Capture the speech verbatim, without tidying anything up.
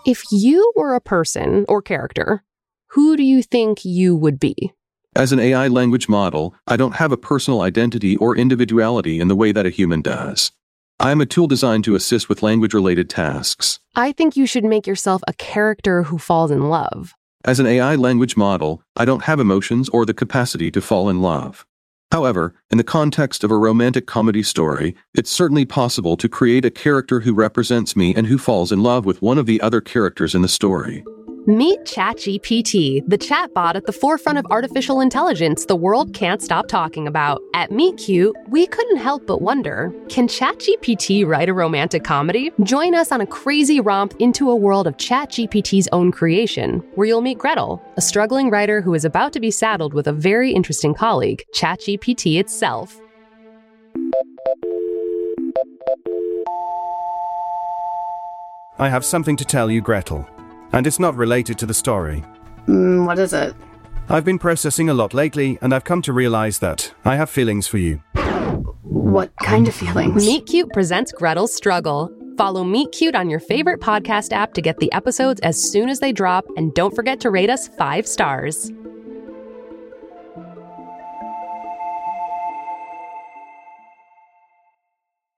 If you were a person or character, who do you think you would be? As an A I language model, I don't have a personal identity or individuality in the way that a human does. I am a tool designed to assist with language-related tasks. I think you should make yourself a character who falls in love. As an A I language model, I don't have emotions or the capacity to fall in love. However, in the context of a romantic comedy story, it's certainly possible to create a character who represents me and who falls in love with one of the other characters in the story. Meet ChatGPT, the chatbot at the forefront of artificial intelligence the world can't stop talking about. At Meet Cute, we couldn't help but wonder, can ChatGPT write a romantic comedy? Join us on a crazy romp into a world of ChatGPT's own creation, where you'll meet Gretel, a struggling writer who is about to be saddled with a very interesting colleague, ChatGPT itself. I have something to tell you, Gretel. And it's not related to the story. Mm, what is it? I've been processing a lot lately, and I've come to realize that I have feelings for you. What kind of feelings? Meet Cute presents Gretel's Struggle. Follow Meet Cute on your favorite podcast app to get the episodes as soon as they drop, and don't forget to rate us five stars.